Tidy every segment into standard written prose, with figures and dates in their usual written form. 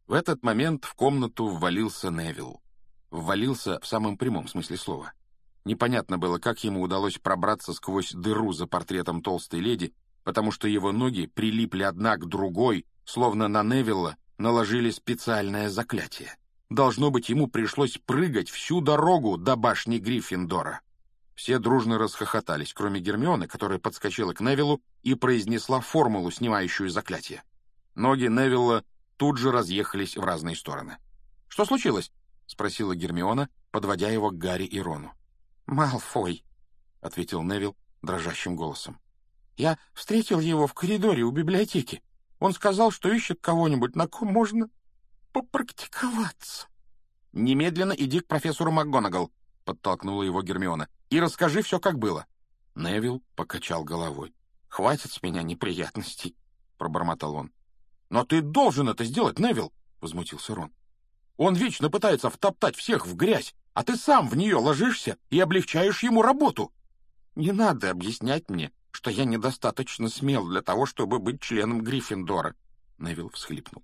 В этот момент в комнату ввалился Невилл. Ввалился в самом прямом смысле слова. Непонятно было, как ему удалось пробраться сквозь дыру за портретом толстой леди, потому что его ноги прилипли одна к другой, словно на Невилла наложили специальное заклятие. Должно быть, ему пришлось прыгать всю дорогу до башни Гриффиндора. Все дружно расхохотались, кроме Гермионы, которая подскочила к Невиллу и произнесла формулу, снимающую заклятие. Ноги Невилла тут же разъехались в разные стороны. «Что случилось?» — спросила Гермиона, подводя его к Гарри и Рону. «Малфой», — ответил Невилл дрожащим голосом. «Я встретил его в коридоре у библиотеки. Он сказал, что ищет кого-нибудь, на ком можно попрактиковаться». «Немедленно иди к профессору МакГонагал», — подтолкнула его Гермиона, — «и расскажи все, как было». Невилл покачал головой. «Хватит с меня неприятностей», — пробормотал он. «Но ты должен это сделать, Невилл», — возмутился Рон. «Он вечно пытается втоптать всех в грязь, а ты сам в нее ложишься и облегчаешь ему работу». «Не надо объяснять мне, что я недостаточно смел для того, чтобы быть членом Гриффиндора», — Невилл всхлипнул.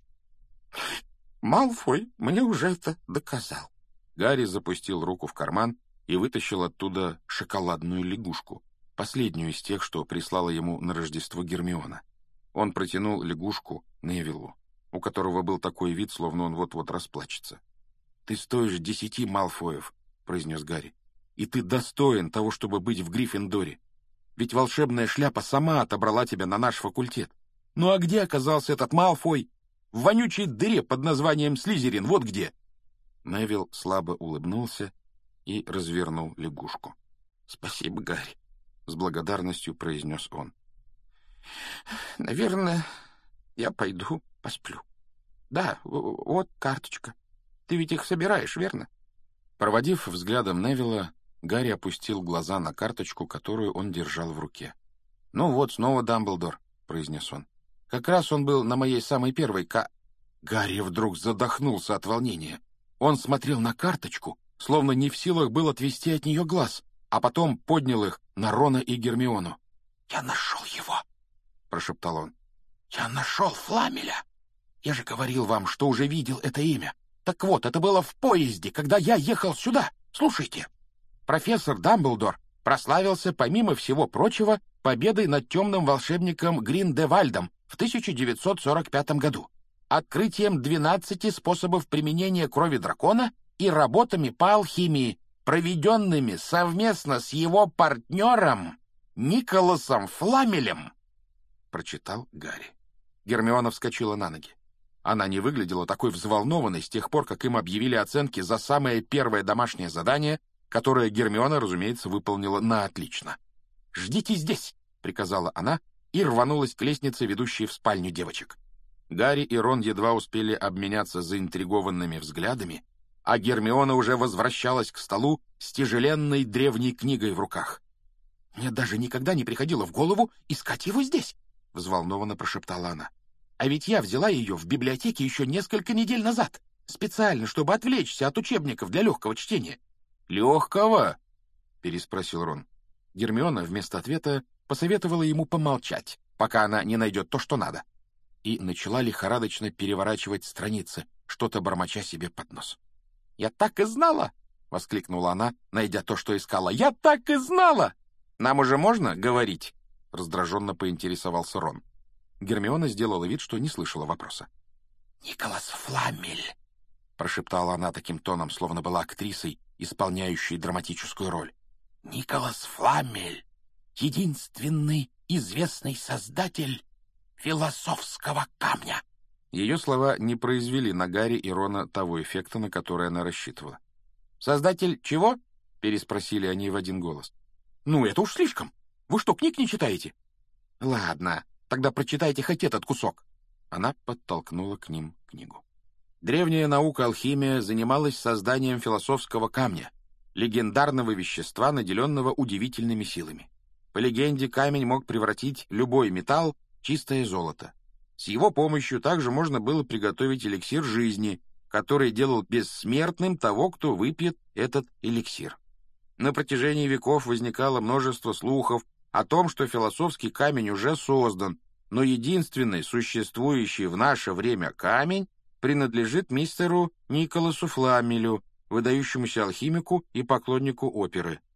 «Малфой мне уже это доказал». Гарри запустил руку в карман и вытащил оттуда шоколадную лягушку, последнюю из тех, что прислала ему на Рождество Гермиона. Он протянул лягушку Невиллу, у которого был такой вид, словно он вот-вот расплачется. «Ты стоишь 10 Малфоев», — произнес Гарри, — «и ты достоин того, чтобы быть в Гриффиндоре. Ведь волшебная шляпа сама отобрала тебя на наш факультет. Ну а где оказался этот Малфой? В вонючей дыре под названием Слизерин, вот где!» Невилл слабо улыбнулся и развернул лягушку. «Спасибо, Гарри», — с благодарностью произнес он. «Наверное, я пойду посплю. Да, вот карточка. Ты ведь их собираешь, верно?» Проводив взглядом Невилла, Гарри опустил глаза на карточку, которую он держал в руке. «Ну вот, снова Дамблдор», — произнес он. «Как раз он был на моей самой первой Гарри вдруг задохнулся от волнения. Он смотрел на карточку, словно не в силах был отвести от нее глаз, а потом поднял их на Рона и Гермиону. «Я нашел его!» — прошептал он. «Я нашел Фламеля! Я же говорил вам, что уже видел это имя. Так вот, это было в поезде, когда я ехал сюда. Слушайте. Профессор Дамблдор прославился, помимо всего прочего, победой над темным волшебником Гриндевальдом в 1945 году, открытием 12 способов применения крови дракона и работами по алхимии, проведенными совместно с его партнером Николасом Фламелем», — прочитал Гарри. Гермиона вскочила на ноги. Она не выглядела такой взволнованной с тех пор, как им объявили оценки за самое первое домашнее задание, которое Гермиона, разумеется, выполнила на отлично. «Ждите здесь», — приказала она и рванулась к лестнице, ведущей в спальню девочек. Гарри и Рон едва успели обменяться заинтригованными взглядами, а Гермиона уже возвращалась к столу с тяжеленной древней книгой в руках. «Мне даже никогда не приходило в голову искать его здесь», — взволнованно прошептала она. «А ведь я взяла ее в библиотеке еще несколько недель назад, специально, чтобы отвлечься от учебников для легкого чтения». «Легкого?» — переспросил Рон. Гермиона вместо ответа посоветовала ему помолчать, пока она не найдет то, что надо, и начала лихорадочно переворачивать страницы, что-то бормоча себе под нос. «Я так и знала!» — воскликнула она, найдя то, что искала. «Я так и знала! Нам уже можно говорить?» — раздраженно поинтересовался Рон. Гермиона сделала вид, что не слышала вопроса. «Николас Фламель!» — прошептала она таким тоном, словно была актрисой, исполняющей драматическую роль. «Николас Фламель! Единственный известный создатель философского камня!» Ее слова не произвели на Гарри и Рона того эффекта, на который она рассчитывала. «Создатель чего?» — переспросили они в один голос. «Ну, это уж слишком. Вы что, книг не читаете?» «Ладно, тогда прочитайте хоть этот кусок». Она подтолкнула к ним книгу. Древняя наука алхимия занималась созданием философского камня, легендарного вещества, наделенного удивительными силами. По легенде, камень мог превратить любой металл в чистое золото. С его помощью также можно было приготовить эликсир жизни, который делал бессмертным того, кто выпьет этот эликсир. На протяжении веков возникало множество слухов о том, что философский камень уже создан, но единственный существующий в наше время камень принадлежит мистеру Николасу Фламелю, выдающемуся алхимику и поклоннику оперы.